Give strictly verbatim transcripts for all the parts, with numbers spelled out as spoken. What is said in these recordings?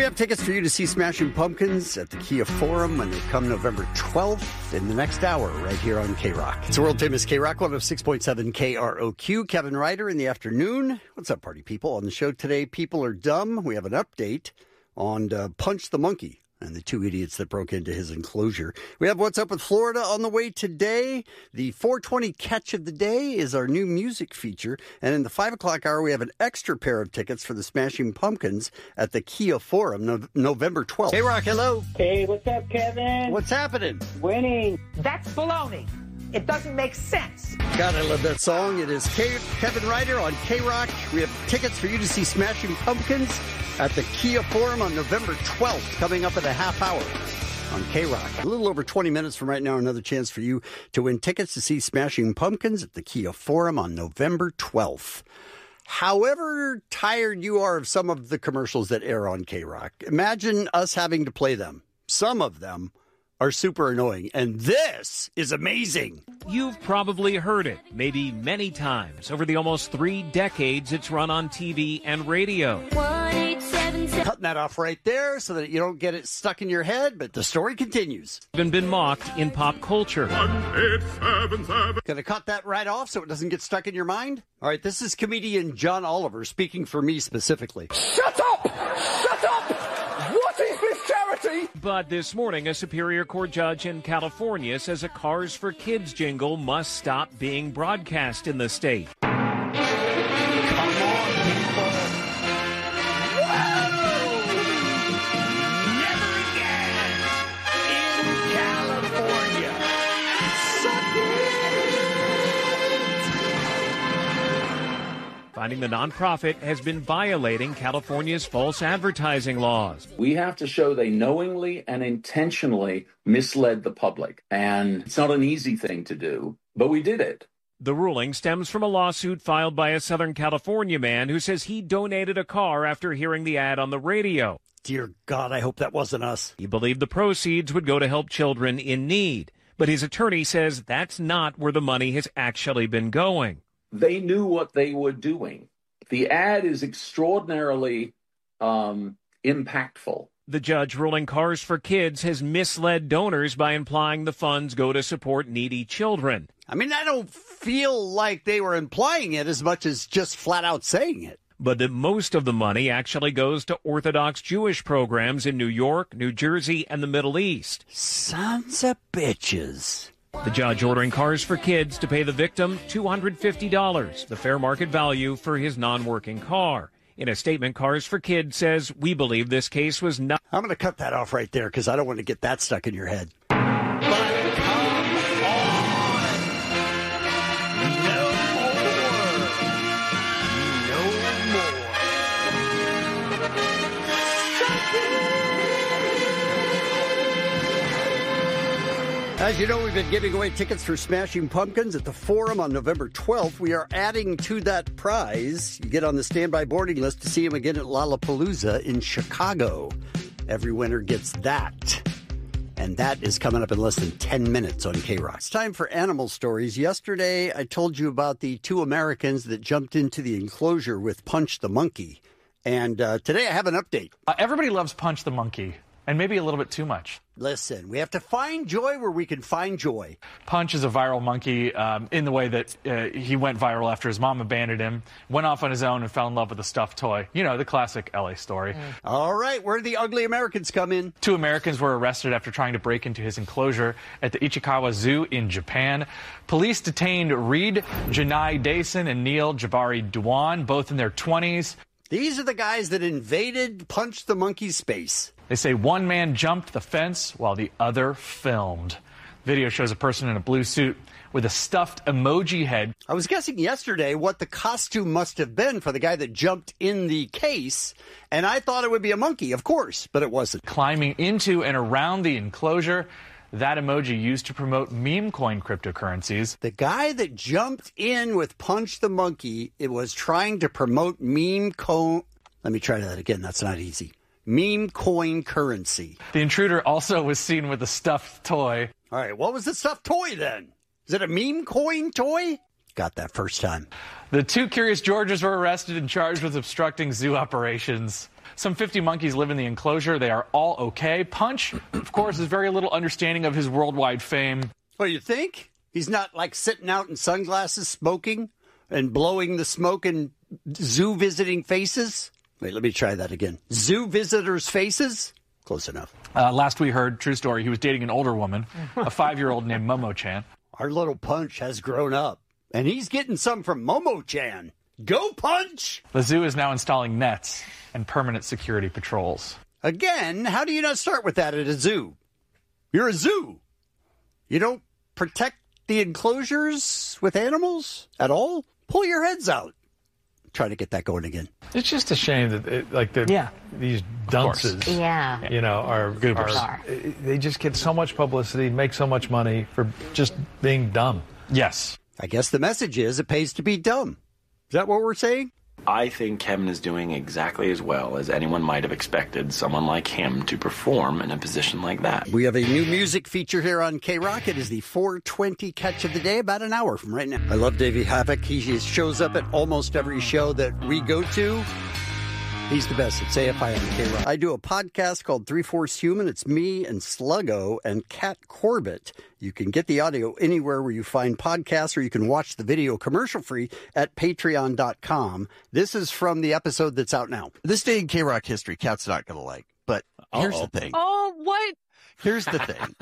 We have tickets for you to see Smashing Pumpkins at the Kia Forum when they come November twelfth in the next hour right here on K-Rock. It's a world-famous K-Rock, one oh six point seven K R O Q. Kevin Ryder in the afternoon. What's up, party people? On the show today, People Are Dumb. We have an update on uh, Punch the Monkey and the two idiots that broke into his enclosure. We have What's Up with Florida on the way today. The four twenty Catch of the Day is our new music feature. And in the five o'clock hour, we have an extra pair of tickets for the Smashing Pumpkins at the Kia Forum, no- November twelfth. Hey, Rock, hello. Hey, what's up, Kevin? What's happening? Winning. That's baloney. It doesn't make sense. God, I love that song. It is K- Kevin Ryder on K-Rock. We have tickets for you to see Smashing Pumpkins at the Kia Forum on November twelfth, coming up in a half hour on K-Rock. A little over twenty minutes from right now, another chance for you to win tickets to see Smashing Pumpkins at the Kia Forum on November twelfth. However tired you are of some of the commercials that air on K-Rock, imagine us having to play them. Some of them are super annoying, and this is amazing. You've probably heard it, maybe many times, over the almost three decades it's run on T V and radio. Cutting that off right there so that you don't get it stuck in your head, but the story continues. Even been mocked in pop culture. Gonna cut that right off so it doesn't get stuck in your mind? All right, this is comedian John Oliver speaking for me specifically. Shut up! Shut up! What is this charity? But this morning, a Superior Court judge in California says a Cars for Kids jingle must stop being broadcast in the state. Come on, people. Whoa! Never again in California. Suck it! Finding the nonprofit has been violating California's false advertising laws. We have to show they knowingly and intentionally misled the public. And it's not an easy thing to do, but we did it. The ruling stems from a lawsuit filed by a Southern California man who says he donated a car after hearing the ad on the radio. Dear God, I hope that wasn't us. He believed the proceeds would go to help children in need. But his attorney says that's not where the money has actually been going. They knew what they were doing. The ad is extraordinarily um, impactful. The judge ruling Cars for Kids has misled donors by implying the funds go to support needy children. I mean, I don't feel like they were implying it as much as just flat out saying it. But that most of the money actually goes to Orthodox Jewish programs in New York, New Jersey, and the Middle East. Sons of bitches. The judge ordering Cars for Kids to pay the victim two hundred fifty dollars, the fair market value for his non-working car. In a statement, Cars for Kids says, we believe this case was not... I'm going to cut that off right there because I don't want to get that stuck in your head. But come on! No more! No more! As you know, we've been giving away tickets for Smashing Pumpkins at the Forum on November twelfth. We are adding to that prize. You get on the standby boarding list to see him again at Lollapalooza in Chicago. Every winner gets that. And that is coming up in less than ten minutes on K-Rock. It's time for animal stories. Yesterday, I told you about the two Americans that jumped into the enclosure with Punch the Monkey. And uh, today I have an update. Uh, everybody loves Punch the Monkey, and maybe a little bit too much. Listen, we have to find joy where we can find joy. Punch is a viral monkey um, in the way that uh, he went viral after his mom abandoned him, went off on his own and fell in love with a stuffed toy. You know, the classic L A story. Mm. All right, where do the ugly Americans come in? Two Americans were arrested after trying to break into his enclosure at the Ichikawa Zoo in Japan. Police detained Reed Janai Dason and Neil Jabari Dewan, both in their twenties. These are the guys that invaded Punch the Monkey's space. They say one man jumped the fence while the other filmed. Video shows a person in a blue suit with a stuffed emoji head. I was guessing yesterday what the costume must have been for the guy that jumped in the case, and I thought it would be a monkey, of course, but it wasn't. Climbing into and around the enclosure, that emoji used to promote meme coin cryptocurrencies. The guy that jumped in with Punch the Monkey, it was trying to promote meme coin... Let me try that again. That's not easy. Meme coin currency. The intruder also was seen with a stuffed toy. All right, what was the stuffed toy then? Is it a meme coin toy? got that first time. The two Curious Georges were arrested and charged with obstructing zoo operations. Some fifty monkeys live in the enclosure. They are all okay. Punch, of course, has very little understanding of his worldwide fame. Oh, you think? He's not like sitting out in sunglasses smoking and blowing the smoke in zoo visiting faces? Wait, let me try that again. Zoo visitors' faces? Close enough. Uh, last we heard, true story, he was dating an older woman, a five-year-old named Momo-chan. Our little Punch has grown up, and he's getting some from Momo-chan. Go, Punch! The zoo is now installing nets and permanent security patrols. Again, how do you not start with that at a zoo? You're a zoo. You don't protect the enclosures with animals at all? Pull your heads out. Try to get that going again. It's just a shame that, it, like, the, Yeah. these dunces, Yeah. you know, are, Goobers. are they just get so much publicity, make so much money for just being dumb. Yes. I guess the message is it pays to be dumb. Is that what we're saying? I think Kevin is doing exactly as well as anyone might have expected someone like him to perform in a position like that. We have a new music feature here on K-Rock. It is the four twenty catch of the day, about an hour from right now. I love Davey Havok. He shows up at almost every show that we go to. He's the best at A F I on K-Rock. I do a podcast called Three-Fourths Human. It's me and Sluggo and Kat Corbett. You can get the audio anywhere where you find podcasts, or you can watch the video commercial-free at patreon dot com. This is from the episode that's out now. This day in K-Rock history, Kat's not going to like, but here's Uh-oh. the thing. Oh, what? Here's the thing.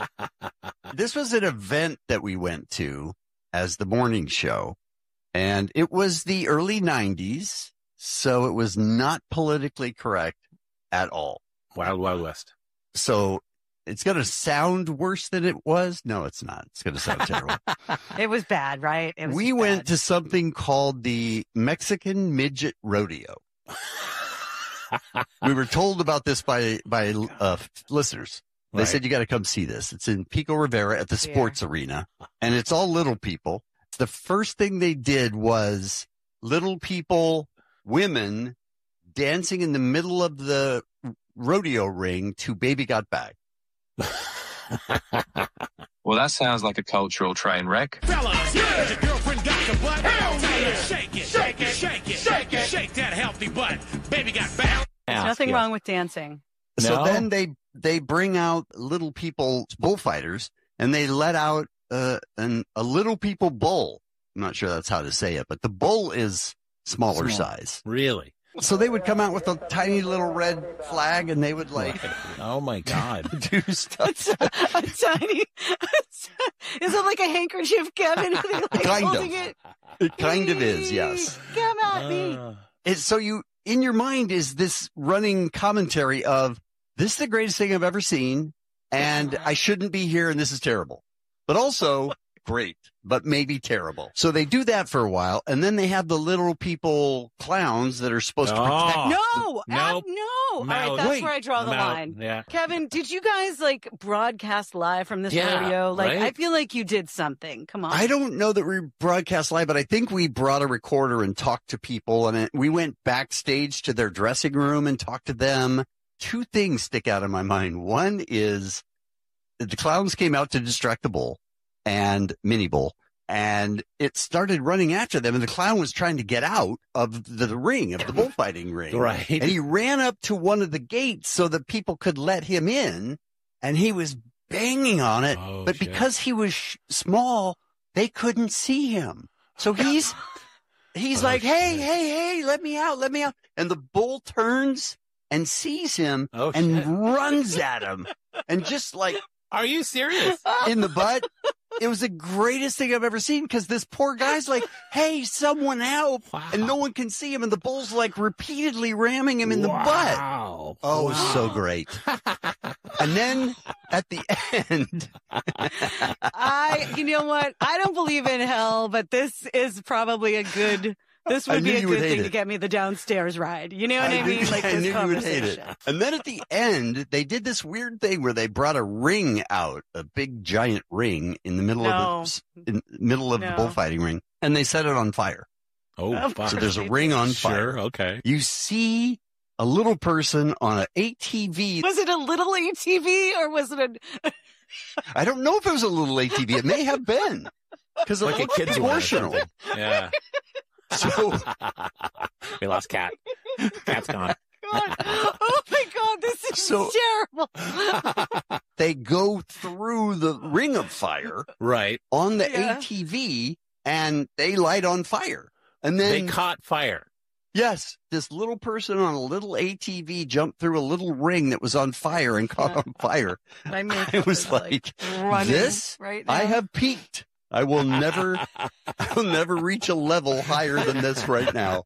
This was an event that we went to as the morning show, and it was the early nineties. So it was not politically correct at all. Wild, Wild West. So it's going to sound worse than it was. No, it's not. It's going to sound terrible. It was bad, right? It was We bad. went to something called the Mexican Midget Rodeo. We were told about this by, by uh, listeners. They Right. said, you got to come see this. It's in Pico Rivera at the Yeah. sports arena, and it's all little people. The first thing they did was little people, women dancing in the middle of the rodeo ring to Baby Got Back. Well, that sounds like a cultural train wreck. Fellas, yeah. Your girlfriend got your butt. Hell yeah. Shake it, shake it, shake it, shake it, shake that healthy butt. Baby got back. There's nothing wrong with dancing. So No? then they they bring out little people bullfighters, and they let out uh, an, a little people bull. I'm not sure that's how to say it, but the bull is smaller Small. size. Really? So they would come out with a tiny little red flag, and they would like Oh, my God. do stuff. A tiny. Is it like a handkerchief, Kevin? Like Kind of. holding it? It kind of is, yes. Come at me. Uh, It's so you, in your mind is this running commentary of, this is the greatest thing I've ever seen, and I shouldn't be here, and this is terrible. But also, great, but maybe terrible. So they do that for a while, and then they have the little people clowns that are supposed to protect. Oh. No, Nope. uh, no. All I'm right, out. that's Wait. where I draw the I'm out. line. Yeah. Kevin, did you guys like broadcast live from this Yeah, rodeo? Like, right? I feel like you did something. Come on. I don't know that we broadcast live, but I think we brought a recorder and talked to people, and it, we went backstage to their dressing room and talked to them. Two things stick out in my mind. One is the clowns came out to distract the bull and Mini Bull, and it started running after them, and the clown was trying to get out of the, the ring, of the bullfighting ring. Right. And he ran up to one of the gates so that people could let him in, and he was banging on it. Oh, but shit. because he was sh- small, they couldn't see him. So he's, he's Oh, like, hey, shit. hey, hey, let me out, let me out. And the bull turns and sees him Oh, and shit. runs at him. And just like Are you serious? in the butt, it was the greatest thing I've ever seen, because this poor guy's like, hey, someone help. Wow. And no one can see him. And the bull's like repeatedly ramming him in the butt. Wow. Oh, it was so great. And then at the end, I, you know what? I don't believe in hell, but this is probably a good, this I would knew be a you would good hate thing it. to get me the downstairs ride. You know what I, knew, mean? Like I this knew you would hate it. conversation. And then at the end, they did this weird thing where they brought a ring out, a big giant ring in the middle No. of the in middle of No. the bullfighting ring, and they set it on fire. Oh, Of fuck. So there's a Sure. ring on Sure. fire. Okay. You see a little person on an A T V. Was it a little A T V or was it a, I don't know if it was a little A T V. It may have been. Because it Like a looks kid's one or proportional. something. Yeah. So we lost Cat. Cat's gone. God. Oh my God, this is So- terrible. they go through the ring of fire Right. on the Yeah. A T V and they light on fire. And then, They caught fire. yes, this little person on a little A T V jumped through a little ring that was on fire and caught on fire. My makeup I was is, like, running this, right now. I have peaked. I will never, I will never reach a level higher than this right now.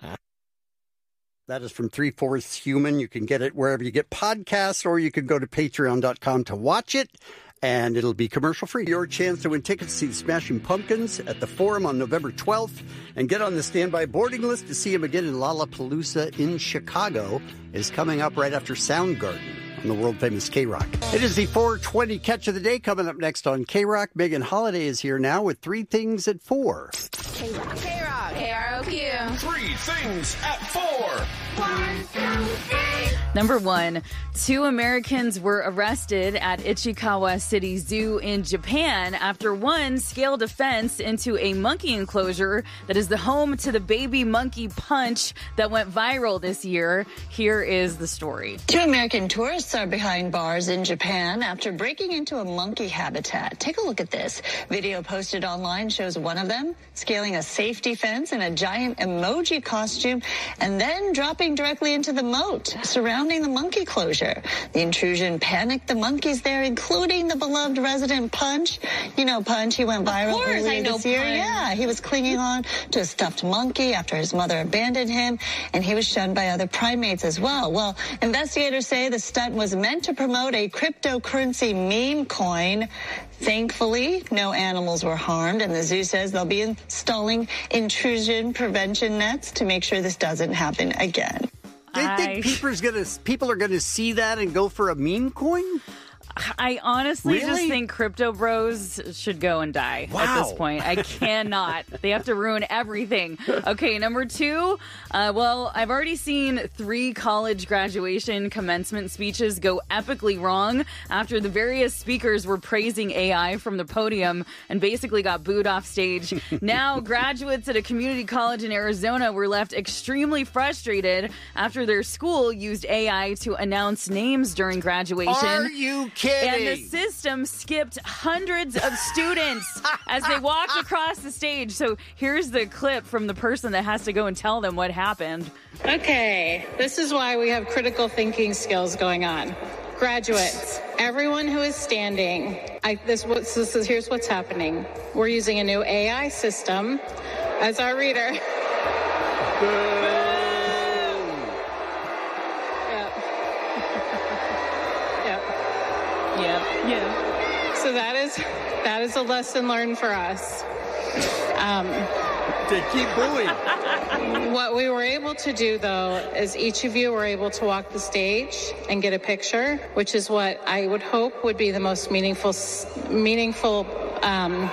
That is from Three-Fourths Human. You can get it wherever you get podcasts, or you can go to patreon dot com to watch it, and it'll be commercial free. Your chance to win tickets to see the Smashing Pumpkins at the Forum on November twelfth, and get on the standby boarding list to see them again in Lollapalooza in Chicago is coming up right after Soundgarden on the world-famous K-Rock. It is the four twenty Catch of the Day coming up next on K-Rock. Megan Holiday is here now with three things at four. K-Rock. K-Rock. K R O Q. Three things at four. One, two, three. Number one, two Americans were arrested at Ichikawa City Zoo in Japan after one scaled a fence into a monkey enclosure that is the home to the baby monkey punch that went viral this year. Here is the story. Two American tourists are behind bars in Japan after breaking into a monkey habitat. Take a look at this. Video posted online shows one of them scaling a safety fence in a giant emoji costume and then dropping directly into the moat surrounding the monkey closure. The intrusion panicked the monkeys there, including the beloved resident Punch. You know Punch, he went viral Of course, earlier I know this year. Punch. Yeah, he was clinging on to a stuffed monkey after his mother abandoned him, and he was shunned by other primates as well. Well, investigators say the stunt was meant to promote a cryptocurrency meme coin. Thankfully, no animals were harmed, and the zoo says they'll be installing intrusion prevention nets to make sure this doesn't happen again. Do you I- think people's gonna, people are going to see that and go for a meme coin? I honestly just Really? think crypto bros should go and die at Wow. this point. I cannot. They have to ruin everything. Okay, number two. Uh, well, I've already seen three college graduation commencement speeches go epically wrong after the various speakers were praising A I from the podium and basically got booed off stage. Now, graduates at a community college in Arizona were left extremely frustrated after their school used A I to announce names during graduation. Are you kidding? And the system skipped hundreds of students as they walked across the stage. So here's the clip from the person that has to go and tell them what happened. Okay, this is why we have critical thinking skills going on. Graduates, everyone who is standing, I, this, this is, here's what's happening. We're using a new A I system as our reader. Yeah, yeah. So that is that is a lesson learned for us. Um, to keep booing. What we were able to do, though, is each of you were able to walk the stage and get a picture, which is what I would hope would be the most meaningful, meaningful. Um,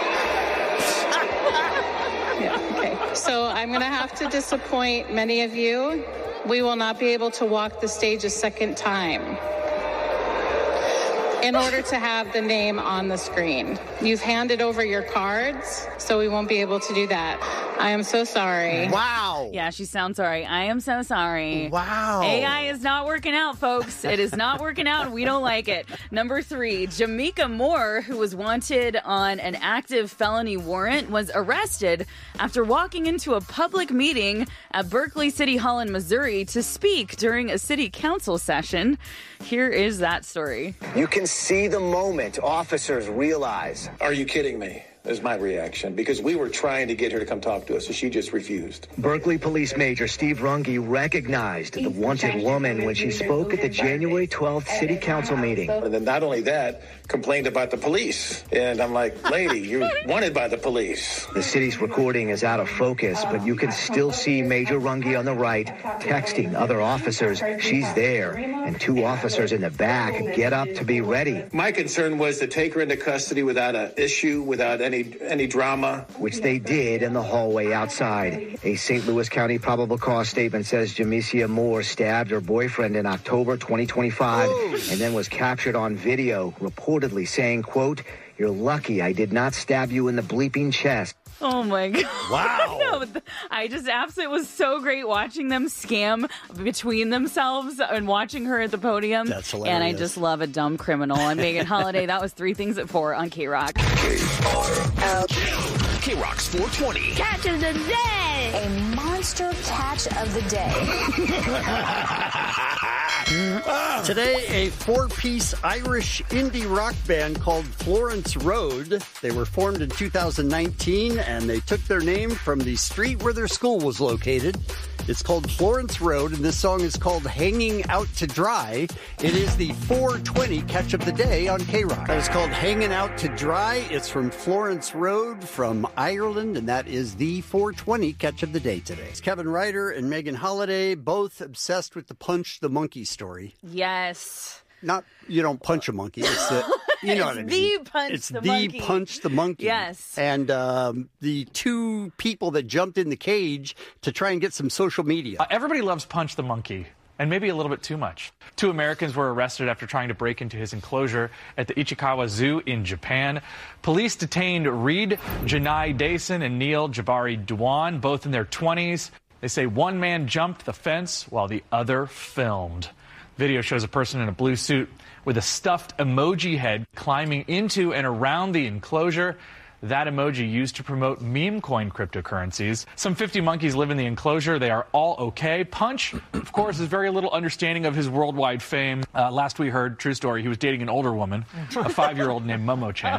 yeah, okay. So I'm going to have to disappoint many of you. We will not be able to walk the stage a second time in order to have the name on the screen. You've handed over your cards, so we won't be able to do that. I am so sorry. Wow. Yeah, she sounds sorry. I am so sorry. Wow. A I is not working out, folks. It is not working out, and we don't like it. Number three, Jamaica Moore, who was wanted on an active felony warrant, was arrested after walking into a public meeting at Berkeley City Hall in Missouri to speak during a city council session. Here is that story. You can see the moment officers realize. Are you kidding me? Is my reaction, because we were trying to get her to come talk to us, and she just refused. Berkeley Police Major Steve Runge recognized the wanted woman when she spoke at the January twelfth City Council meeting. And then not only that, complained about the police. And I'm like, lady, you're wanted by the police. The city's recording is out of focus, but you can still see Major Runge on the right texting other officers. She's there, and two officers in the back get up to be ready. My concern was to take her into custody without an issue, without any any drama. Which they did in the hallway outside. A Saint Louis County probable cause statement says Jamesia Moore stabbed her boyfriend in October twenty twenty-five Ooh. and then was captured on video, reportedly saying, quote, You're lucky I did not stab you in the bleeping chest. Oh my God. Wow. No, th- I just absolutely was so great watching them scam between themselves and watching her at the podium. That's hilarious. And I just love a dumb criminal. I'm Megan Holiday. That was Three Things at Four on K-Rock. K-Rock's four twenty. Catch of the day. A monster catch of the day. Today, a four-piece Irish indie rock band called Florence Road. They were formed in two thousand nineteen, and they took their name from the street where their school was located. It's called Florence Road, and this song is called Hanging Out to Dry. It is the four twenty catch of the day on K-Rock. It's called Hanging Out to Dry. It's from Florence Road from Ireland, and that is the four twenty catch of the day today. It's Kevin Ryder and Megan Holiday, both obsessed with the Punch the Monkey story. Yes. Not, you don't punch a monkey. It's the, you know what I mean. the punch it's the the monkey. punch the monkey. Yes. And um, the two people that jumped in the cage to try and get some social media. Uh, everybody loves Punch the Monkey, and maybe a little bit too much. Two Americans were arrested after trying to break into his enclosure at the Ichikawa Zoo in Japan. Police detained Reed Janai Dason and Neil Jabari Dewan, both in their twenties. They say one man jumped the fence while the other filmed. Video shows a person in a blue suit with a stuffed emoji head climbing into and around the enclosure. That emoji used to promote meme coin cryptocurrencies. Some fifty monkeys live in the enclosure. They are all okay. Punch, of course, has very little understanding of his worldwide fame. Uh, last we heard, true story, he was dating an older woman, a five-year-old named Momo-chan.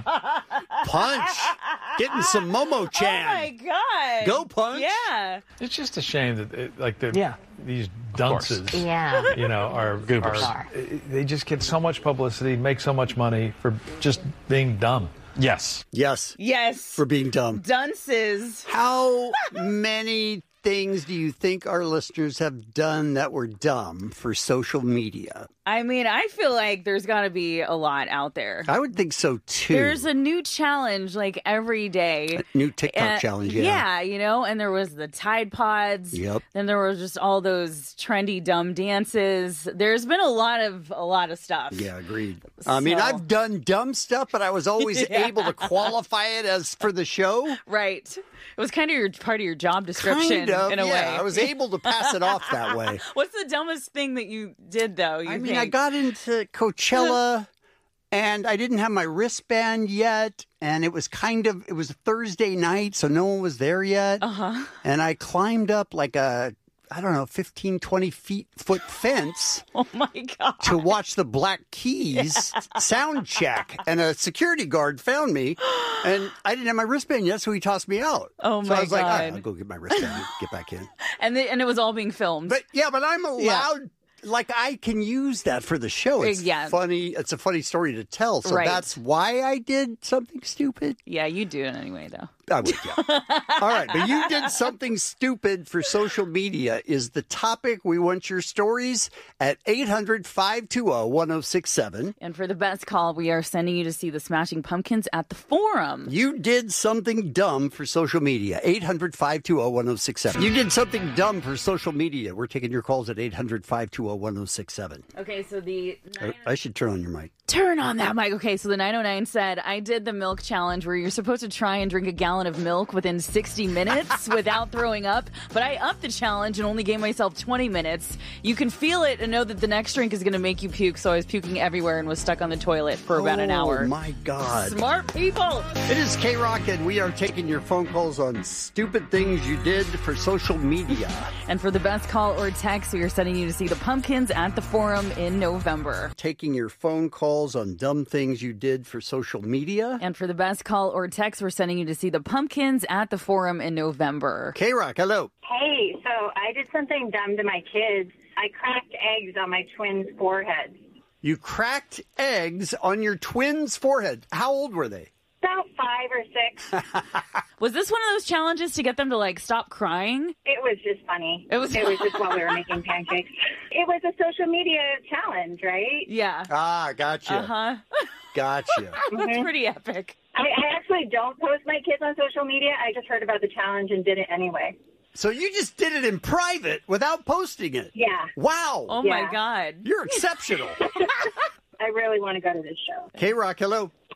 Punch! Getting some Momo-chan. Oh my God. Go, Punch. Yeah. It's just a shame that, it, like, the, Yeah. these dunces, Yeah. you know, are, Goobers. are they just get so much publicity, make so much money for just being dumb. Yes. Yes. Yes. For being dumb. Dunces. How many things do you think our listeners have done that were dumb for social media? I mean, I feel like there's got to be a lot out there. I would think so, too. There's a new challenge like every day. A new TikTok Uh, challenge, yeah. Yeah, you know, and there was the Tide Pods. Yep. Then there was just all those trendy dumb dances. There's been a lot of a lot of stuff. Yeah, agreed. I mean, So- I've done dumb stuff, but I was always Yeah. able to qualify it as for the show. Right. It was kind of your part of your job description Kind of, in a yeah. way. I was able to pass it off that way. What's the dumbest thing that you did though? You I mean, think? I got into Coachella and I didn't have my wristband yet. And it was kind of, it was a Thursday night, so no one was there yet. Uh-huh. And I climbed up like a, I don't know, fifteen, twenty feet foot fence. Oh my God. To watch the Black Keys sound check. And a security guard found me and I didn't have my wristband yet, so he tossed me out. Oh so my I was like, all right, God. I'll go get my wristband and get back in. And the, and it was all being filmed. But yeah, but I'm allowed, Yeah. like I can use that for the show. It's Yeah. funny. It's a funny story to tell. So Right. that's why I did something stupid. Yeah, you do it anyway though. I would, yeah. All right, but you did something stupid for social media is the topic. We want your stories at eight hundred, five two zero, one zero six seven. And for the best call, we are sending you to see the Smashing Pumpkins at the Forum. You did something dumb for social media. eight hundred, five two zero, one zero six seven. You did something dumb for social media. We're taking your calls at eight hundred, five two zero, one zero six seven. Okay, so the I, I should turn on your mic. Turn on that mic. Okay, so the nine oh nine said, I did the milk challenge where you're supposed to try and drink a gallon of milk within sixty minutes without throwing up, but I upped the challenge and only gave myself twenty minutes. You can feel it and know that the next drink is going to make you puke, so I was puking everywhere and was stuck on the toilet for about an hour. Oh, my God. Smart people. It is K-Rock, and we are taking your phone calls on stupid things you did for social media. And for the best call or text, we are sending you to see the Pumpkins at the Forum in November. Taking your phone calls on dumb things you did for social media. And for the best call or text, we're sending you to see the Pumpkins at the Forum in November. K-Rock, hello. Hey, so I did something dumb to my kids. I cracked eggs on my twins' foreheads. You cracked eggs on your twins' forehead. How old were they? About five or six. Was this one of those challenges to get them to, like, stop crying? It was just funny. It was, it was just while we were making pancakes. It was a social media challenge, right? Yeah. Ah, gotcha. Uh-huh. Gotcha. That's pretty epic. I, I actually don't post my kids on social media. I just heard about the challenge and did it anyway. So you just did it in private without posting it? Yeah. Wow. Oh, Yeah. my God. You're exceptional. I really want to go to this show. K-Rock, hello.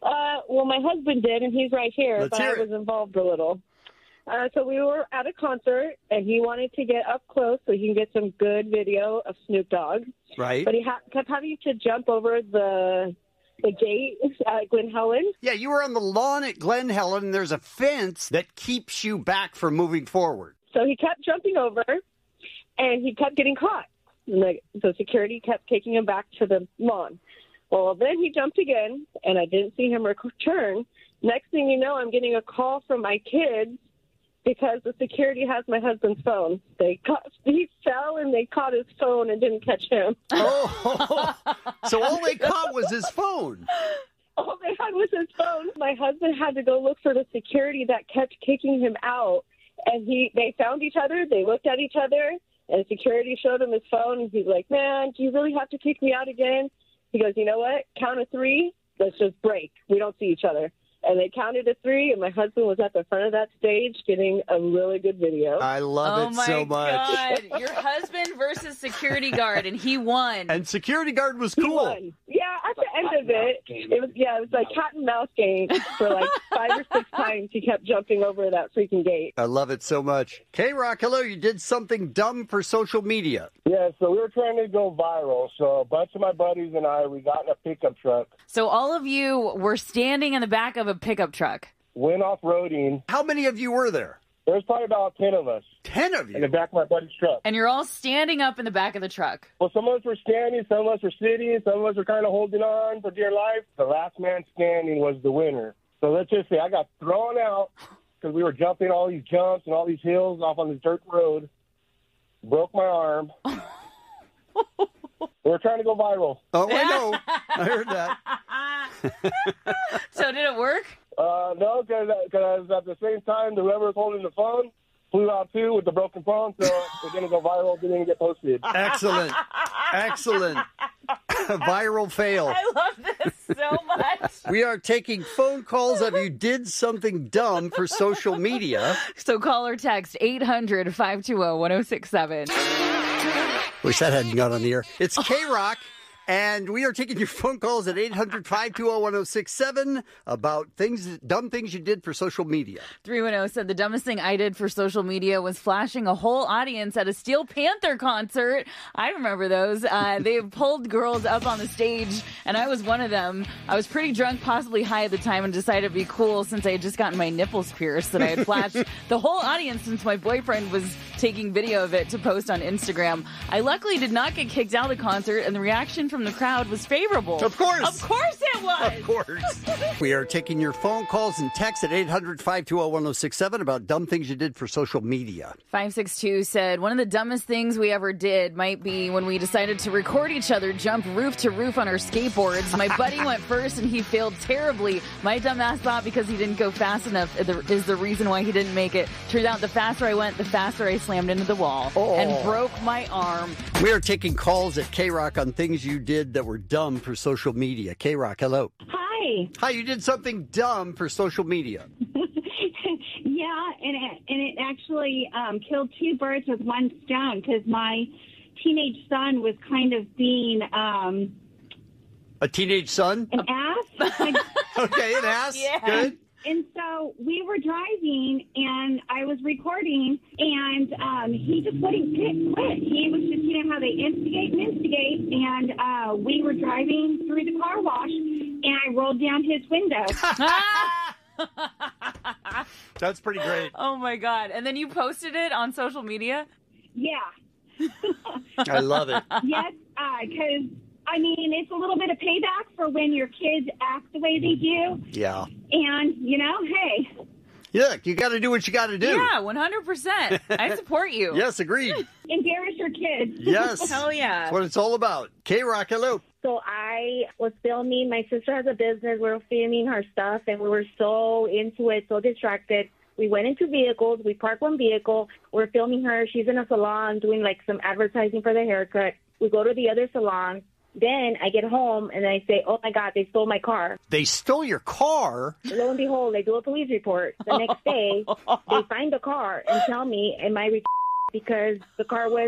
Uh, well, my husband did, and he's right here, Let's but hear I it. was involved a little. Uh, so we were at a concert, and he wanted to get up close so he can get some good video of Snoop Dogg. Right. But he ha- kept having to jump over the the gate at Glen Helen. Yeah, you were on the lawn at Glen Helen, and there's a fence that keeps you back from moving forward. So he kept jumping over, and he kept getting caught. And the, the security kept taking him back to the lawn. Well, then he jumped again, and I didn't see him return. Next thing you know, I'm getting a call from my kids because the security has my husband's phone. They caught, he fell, and they caught his phone and didn't catch him. Oh, so all they caught was his phone. All they had was his phone. My husband had to go look for the security that kept kicking him out, and he they found each other. They looked at each other, and security showed him his phone, and he's like, man, do you really have to kick me out again? He goes, you know what? Count of three. Let's just break. We don't see each other. And they counted to three, and my husband was at the front of that stage getting a really good video. I love oh it my so much. God. Your husband versus security guard, and he won. And security guard was He cool. won. Yeah, at the end of it, it was yeah, it was like cat and mouse game for like five or six times. He kept jumping over that freaking gate. I love it so much. K-Rock, hello. You did something dumb for social media. Yeah, so we were trying to go viral. So a bunch of my buddies and I, we got in a pickup truck, So all of you were standing in the back of a pickup truck. went off-roading. How many of you were there? There was probably about ten of us. Ten of you? In the back of my buddy's truck. And you're all standing up in the back of the truck. Well, some of us were standing, some of us were sitting, some of us were kind of holding on for dear life. The last man standing was the winner. So let's just say I got thrown out because we were jumping all these jumps and all these hills off on this dirt road. Broke my arm. We were trying to go viral. Oh, I know. I heard that. So did it work? Uh, no, because at the same time, the whoever was holding the phone flew out too with the broken phone, so it didn't go viral, it didn't get posted. Excellent. Excellent. Viral fail. I love this so much. We are taking phone calls of you did something dumb for social media. So call or text eight hundred, five two zero, one zero six seven. Wish that hadn't gone on the air. It's K-Rock, and we are taking your phone calls at eight hundred, five two zero, one zero six seven about things, dumb things you did for social media. three one zero said the dumbest thing I did for social media was flashing a whole audience at a Steel Panther concert. I remember those. Uh, they pulled girls up on the stage, and I was one of them. I was pretty drunk, possibly high at the time, and decided to be cool since I had just gotten my nipples pierced that I had flashed the whole audience since my boyfriend was taking video of it to post on Instagram. I luckily did not get kicked out of the concert, and the reaction from the crowd was favorable. Of course. Of course it was. Of course. We are taking your phone calls and texts at eight hundred, five two zero, one zero six seven about dumb things you did for social media. five six two said, one of the dumbest things we ever did might be when we decided to record each other jump roof to roof on our skateboards. My buddy went first and he failed terribly. My dumbass thought because he didn't go fast enough is the reason why he didn't make it. Turns out the faster I went, the faster I slammed into the wall Oh. and broke my arm. We are taking calls at K-Rock on things you did that were dumb for social media. K-Rock, hello. Hi. Hi, you did something dumb for social media. Yeah, and it, and it actually um, killed two birds with one stone because my teenage son was kind of being um, A teenage son? an ass. Okay, an ass. Yeah. Good. And so we were driving, and I was recording, and um, he just wouldn't quit. quit. He was just, you know, how they instigate and instigate. And uh, we were driving through the car wash, and I rolled down his window. That's pretty great. Oh, my God. And then you posted it on social media? Yeah. I love it. Yes, because, I mean, it's a little bit of payback for when your kids act the way they do. Yeah. And, you know, hey. Yeah, you got to do what you got to do. Yeah, one hundred percent. I support you. Yes, agreed. Embarrass your kids. Yes. Hell yeah. That's what it's all about. K-Rock, hello. So I was filming. My sister has a business. We were filming her stuff, and we were so into it, so distracted. We went into vehicles. We parked one vehicle. We're filming her. She's in a salon doing, like, some advertising for the haircut. We go to the other salon. Then I get home, and I say, oh, my God, they stole my car. They stole your car? Lo and behold, they do a police report. The next day, they find the car and tell me, am I re- because the car was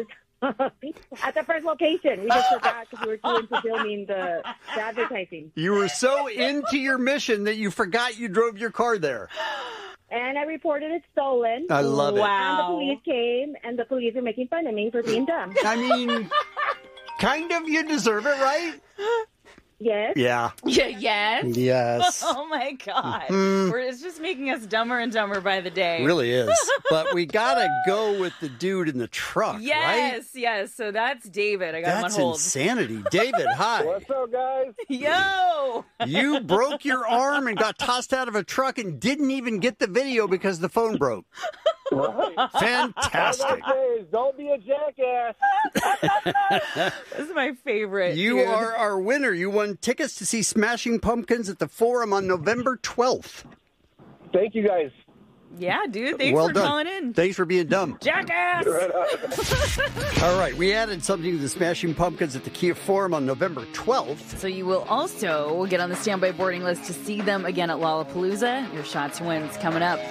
At the first location. We just forgot because we were too into filming the, the advertising. You were so into your mission that you forgot you drove your car there. And I reported it stolen. I love it. And the police came, and the police are making fun of me for being dumb. I mean, kind of, you deserve it, right? Yes. Yeah. Yeah, yes. Yes. Oh, my God. Mhm. We're, it's just making us dumber and dumber by the day. It really is. But we got to go with the dude in the truck, right? Yes, yes. So that's David. I got That's him on hold. insanity. David, hi. What's up, guys? Yo! You broke your arm and got tossed out of a truck and didn't even get the video because the phone broke. Fantastic. All I say is don't be a jackass. This is my favorite. You dude. are our winner. You won tickets to see Smashing Pumpkins at the Forum on November twelfth. Thank you, guys. Yeah, dude. Thanks well for done. calling in. Thanks for being dumb. Jackass! All right, we added something to the Smashing Pumpkins at the Kia Forum on November twelfth. So you will also get on the standby boarding list to see them again at Lollapalooza. Your shot to win's coming up.